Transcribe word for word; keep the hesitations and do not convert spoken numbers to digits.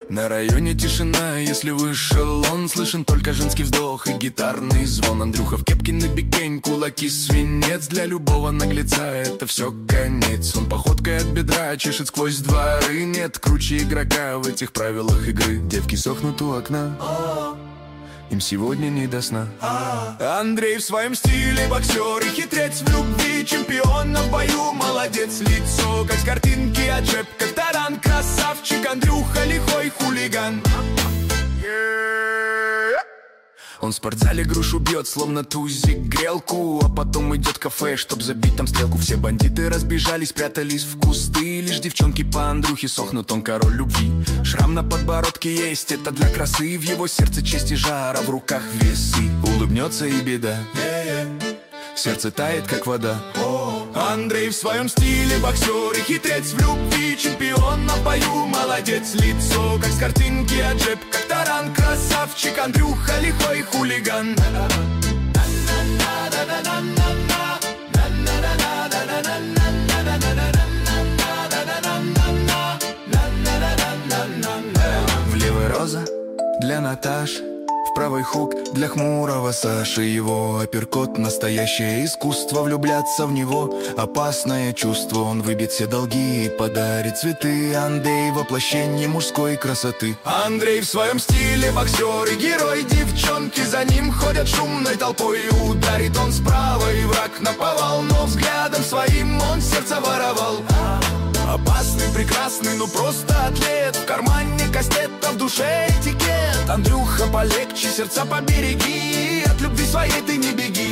На районе тишина, если вышел он, слышен только женский вздох и гитарный звон. Андрюха в кепке на бикень, кулаки свинец. Для любого наглеца это все конец. Он походкой от бедра чешет сквозь дворы. Нет круче игрока в этих правилах игры. Девки сохнут у окна, им сегодня не до сна. Андрей в своем стиле боксер и хитрец в любви, чемпион в бою, молодец. Лицо как с картинки, аджеб как таран, красавчик. Андрюха лихой хулиган. Он в спортзале грушу бьет, словно тузик грелку, а потом идет в кафе, чтоб забить там стрелку. Все бандиты разбежались, прятались в кусты. Лишь девчонки по Андрюхе сохнут, он король любви. Шрам на подбородке есть, это для красы. В его сердце честь и жара, в руках весы. Улыбнется и беда, сердце тает, как вода. Андрей в своем стиле боксер и хитрец в любви, чемпион в бою, молодец. Лицо как с картинки, аджеб как таран, красавчик. Андрюха лихой хулиган. В левой роза для Наташи, в правой хук для хмурого Саши. Его апперкот — настоящее искусство. Влюбляться в него — опасное чувство. Он выбьет все долги и подарит цветы. Андрей — воплощение мужской красоты. Андрей в своем стиле боксер и герой. Девчонки за ним ходят шумной толпой. Ударит он справа, и враг наповал, но взглядом своим он сердце воровал. Опасный, прекрасный, ну просто атлет. В кармане кастет, а в душе этикет. Андрюха, полегче, сердца побереги. От любви своей ты не беги.